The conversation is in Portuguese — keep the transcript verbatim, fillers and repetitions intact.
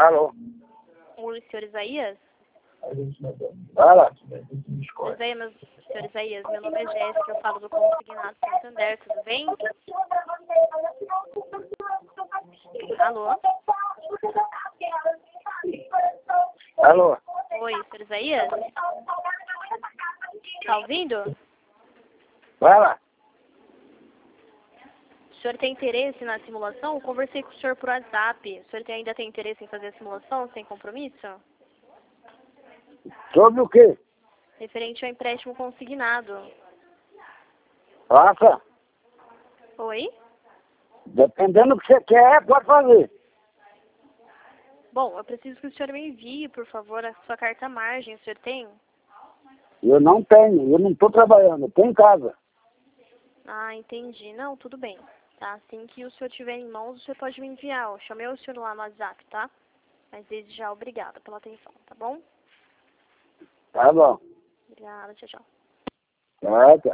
Alô? Oi, senhor Isaías? Fala. Senhor Isaías, meu, senhor Isaías, meu nome é Jéssica, eu falo do Consignado Santander, tudo bem? Alô? Alô? Oi, senhor Isaías? Tá ouvindo? Fala. O senhor tem interesse na simulação? Eu conversei com o senhor por WhatsApp. O senhor tem, ainda tem interesse em fazer a simulação sem compromisso? Sobre o quê? Referente ao empréstimo consignado. Faça. Oi? Dependendo do que você quer, pode fazer. Bom, eu preciso que o senhor me envie, por favor, a sua carta margem. O senhor tem? Eu não tenho, eu não estou trabalhando, eu estou em casa. Ah, entendi. Não, tudo bem. Tá? Assim que o senhor tiver em mãos, o senhor pode me enviar. Eu chamei o senhor lá no WhatsApp, tá? Mas desde já, obrigada pela atenção, tá bom? Tá bom. Obrigada, tchau, tchau. Tá, tá.